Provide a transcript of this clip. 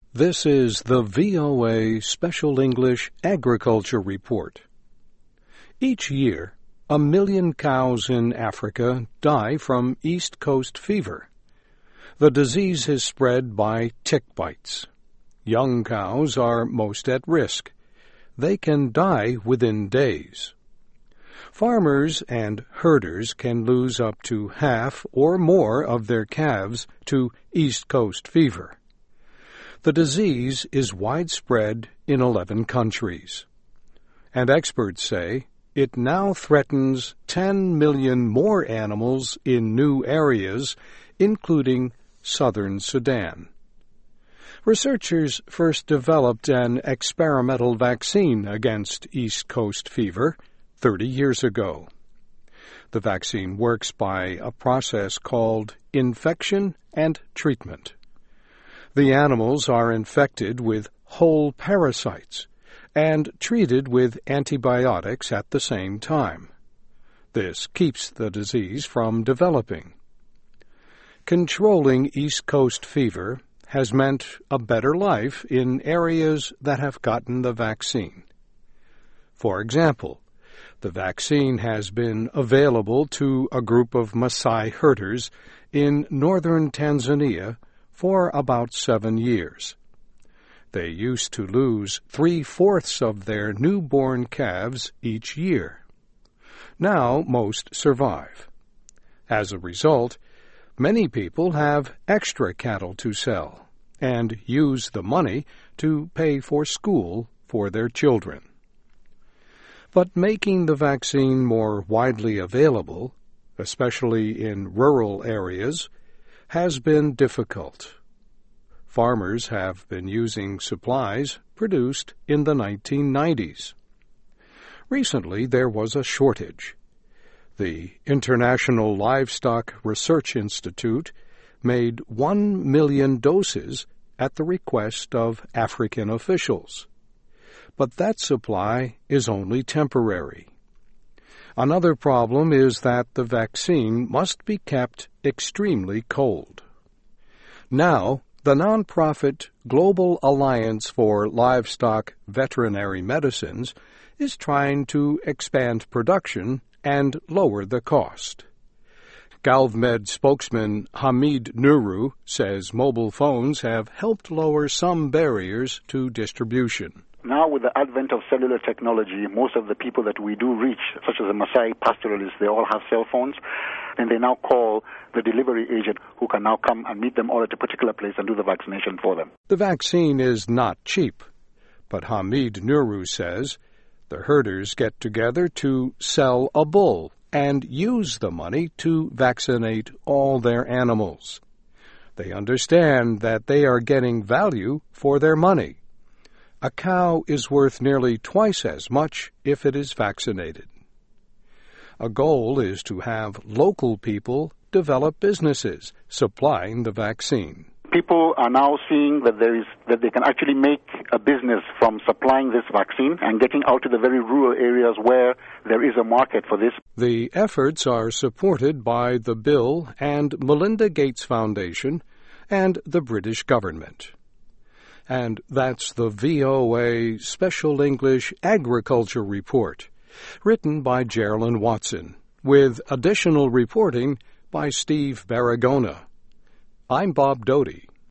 This is the VOA Special English Agriculture Report. Each year, 1 million cows in Africa die from East Coast fever. The disease is spread by tick bites. Young cows are most at risk. They can die within days. Farmers and herders can lose up to half or more of their calves to East Coast fever. The disease is widespread in 11 countries, and experts say it now threatens 10 million more animals in new areas, including southern Sudan. Researchers first developed an experimental vaccine against East Coast fever 30 years ago. The vaccine works by a process called infection and treatment. The animals are infected with whole parasites and treated with antibiotics at the same time. This keeps the disease from developing. Controlling East Coast fever has meant a better life in areas that have gotten the vaccine. For example, the vaccine has been available to a group of Maasai herders in northern Tanzania for about 7 years. They used to lose 3/4 of their newborn calves each year. Now most survive. As a result, many people have extra cattle to sell and use the money to pay for school for their children. But making the vaccine more widely available, especially in rural areas, has been difficult. Farmers have been using supplies produced in the 1990s. Recently, there was a shortage. The International Livestock Research Institute made 1 million doses at the request of African officials. But that supply is only temporary. Another problem is that the vaccine must be kept extremely cold. Now, the nonprofit Global Alliance for Livestock Veterinary Medicines is trying to expand production and lower the cost. GalvMed spokesman Hamid Nuru says mobile phones have helped lower some barriers to distribution. Now, with the advent of cellular technology, most of the people that we do reach, such as the Maasai pastoralists, they all have cell phones, and they now call the delivery agent who can now come and meet them all at a particular place and do the vaccination for them. The vaccine is not cheap, but Hamid Nuru says the herders get together to sell a bull and use the money to vaccinate all their animals. They understand that they are getting value for their money. A cow is worth nearly twice as much if it is vaccinated. A goal is to have local people develop businesses supplying the vaccine. People are now seeing that they can actually make a business from supplying this vaccine and getting out to the very rural areas where there is a market for this. The efforts are supported by the Bill and Melinda Gates Foundation and the British government. And that's the VOA Special English Agriculture Report, written by Geraldine Watson, with additional reporting by Steve Baragona. I'm Bob Doty.